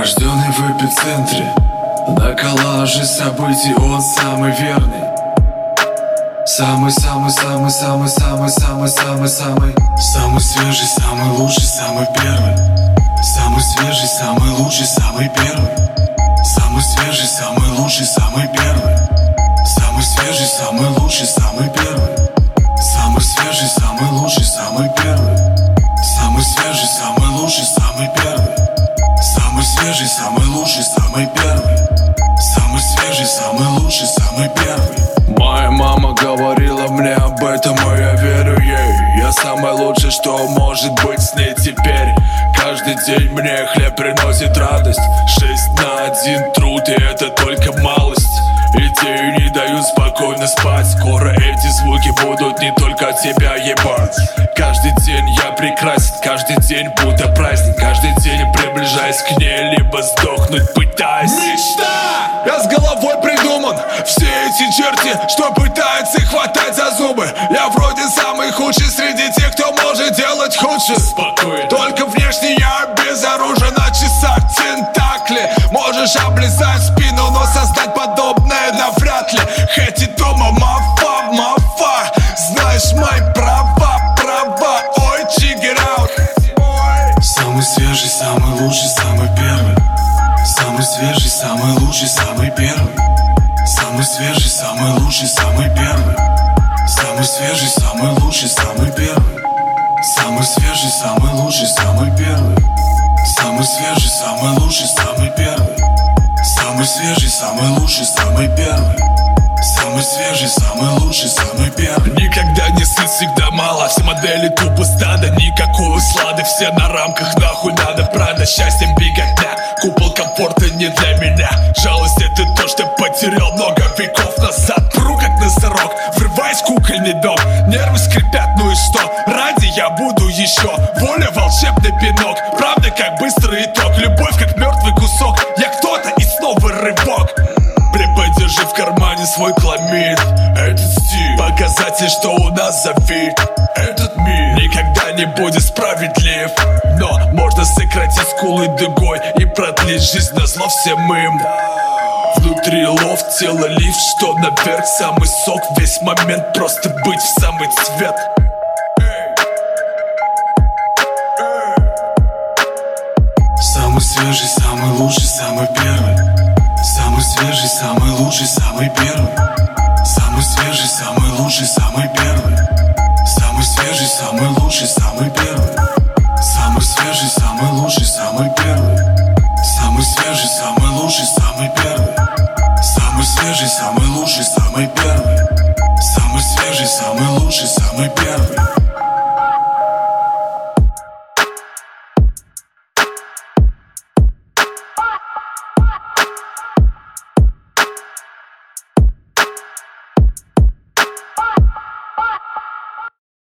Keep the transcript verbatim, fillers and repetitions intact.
Рожденный в эпицентре, на коллаже событий он самый верный. Самый-самый-самый-самый-самый-самый-самый-самый самый свежий, самый лучший, самый первый. Самый свежий, самый лучший, самый первый. Самый свежий, самый лучший, самый первый. Самый свежий, самый лучший, самый первый. Самый свежий, самый лучший, самый первый. Самый свежий, самый лучший, самый первый. Самый свежий, самый лучший, самый первый. Самый свежий, самый лучший, самый первый. Моя мама говорила мне об этом, и я верю ей. Я самый лучший, что может быть с ней теперь. Каждый день мне хлеб приносит радость. Шесть на один труд, и это только малость. Идеи не дают спокойно спать. Скоро эти звуки будут не только тебя ебать. Каждый день я прекрасен, каждый день будто праздник. Каждый день приближаясь к ней, либо сдохнуть пытаясь. Мечта! Я с головой придуман. Все эти черти, что пытаются хватать за зубы. Я вроде самый худший среди тех, кто может делать худше. Спокойно. Только внешне я безоружен, на часах тентакли. Можешь облизать спину, но создать подобное навряд ли. Хэти дома, мафа, мафа. Знаешь мои права, права. Ой, check it out. Самый свежий, самый лучший, самый первый. Самый свежий, самый лучший, самый первый. Самый свежий, самый лучший, самый первый. Самый свежий, самый лучший, самый первый. Самый свежий, самый лучший, самый первый. Самый свежий, самый лучший, самый первый. Самый свежий, самый лучший, самый первый. Самый свежий, самый лучший, самый первый. Никогда не сыт, всегда мало. Все модели тупо стадо, никакой услады. Все на рамках, нахуй надо, правда. Счастьем беготня, купол комфорта не для меня. Жалость это то, что потерял много веков назад. Пру как носорог, врываясь в кукольный дом. Нервы скрипят, ну и что? Ради я буду еще. Воля волшебный пинок, правда как быстрый итог. Любовь как мертвый кусок, я кто-то и снова рывок. Приподержи в кармане свой кламид. Этот стиль, показатель, что у нас завид. Этот мир никогда не будет справедлив, но можно сократить скулы дугой и продлить жизнь назло всем им. Внутри лофт, тело лифт, что наверх самый сок. Весь момент просто быть в самый цвет. Самый свежий, самый лучший, самый первый. Самый свежий, самый лучший, самый первый. Самый свежий, самый лучший, самый первый. Самый свежий, самый лучший, самый первый. Самый свежий, самый лучший, самый первый.